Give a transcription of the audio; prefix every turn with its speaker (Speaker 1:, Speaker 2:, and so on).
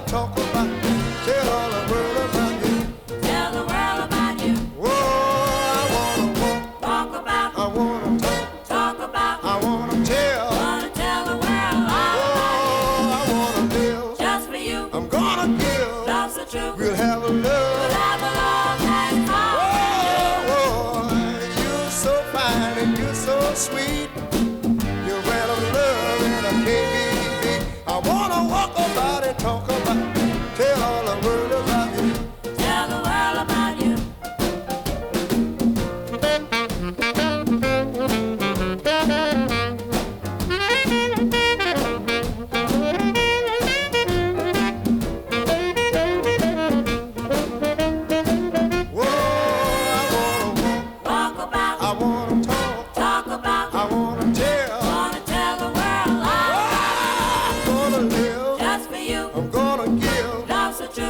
Speaker 1: talk about, tell all the world about you.
Speaker 2: Tell the world about you.
Speaker 1: Whoa, I wanna
Speaker 2: Talk about.
Speaker 1: I wanna
Speaker 2: Talk about.
Speaker 1: I wanna tell.
Speaker 2: Wanna tell the world all about you.
Speaker 1: Oh, I wanna live.
Speaker 2: Just for you.
Speaker 1: I'm gonna give.
Speaker 2: Love's the truth.
Speaker 1: We'll have a love.
Speaker 2: We'll have a love that's all
Speaker 1: Oh, oh, you're so fine and you're so sweet. You're right of love and I can't be beat. I wanna walk about it, talk about it, tell all the world about you.
Speaker 2: Tell the world about you.
Speaker 1: Whoa,
Speaker 2: Walk about.
Speaker 1: I wanna
Speaker 2: Talk about.
Speaker 1: I wanna tell.
Speaker 2: Wanna tell the world all about
Speaker 1: I'm gonna live.
Speaker 2: you. Just for you.
Speaker 1: I'm gonna give.
Speaker 2: Love's the truth.